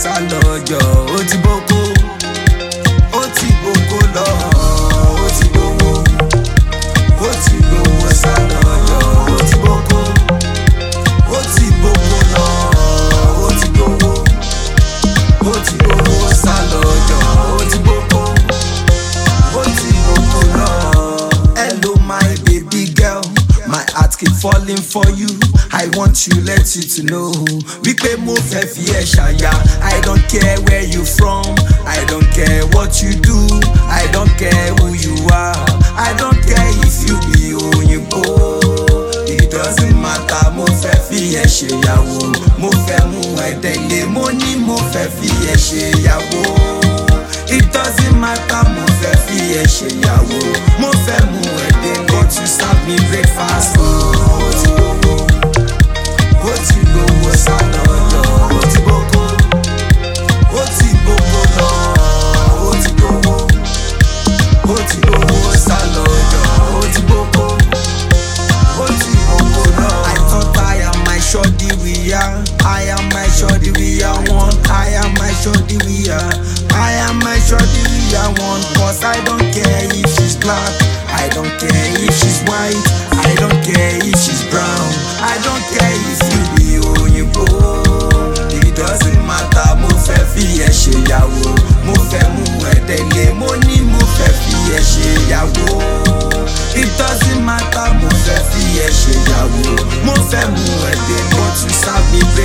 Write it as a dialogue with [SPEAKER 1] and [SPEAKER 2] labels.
[SPEAKER 1] sálọ́jọ́ ó ti boko lọ ó ti gbowó sálọ́jọ́ ó ti boko lọ ó ti gbowó sálọ́jọ́ ó ti boko lọ. Hello my baby girl, my heart keep falling for you. I want you, let you to know. Wípé mo fẹ́ fi ẹ́ ṣàyà. I don't care where you from, I don't care what you do, I don't care who you are, I don't care if you be òyìnbó. It doesn't matter, mo fẹ́ fi ẹ́ ṣèyàwó. Mo fẹ́ mú ẹ délé, mo ní mo fẹ́ fi ẹ́ ṣèyàwó. It doesn't matter, mo fẹ́ fi ẹ́ ṣèyàwó. Mo fẹ́ mú ẹ délé, but you serve me breakfast. Ó ti gbowó sálọ́jọ́ ó ti boko lọ ó ti gbowó sálọ́jọ́ ó ti boko lọ. I thought I am my shorty we are, I am my shorty we are one, I am my shorty we are, I am my shorty we are one. Cause I don't care if she's black, I don't care if she's white, I don't care if she's brown, I don't care if you be òyìnbó. It doesn't matter, mo fẹ́ fi ẹ́ ṣèyàwó. Mo fẹ́ mú ẹ délé, mo ní mo fẹ́ fi ẹ́ ṣèyàwó. It doesn't matter, mo fẹ́ fi ẹ́ ṣèyàwó. Mo fẹ́ mú ẹ délé, but you serve me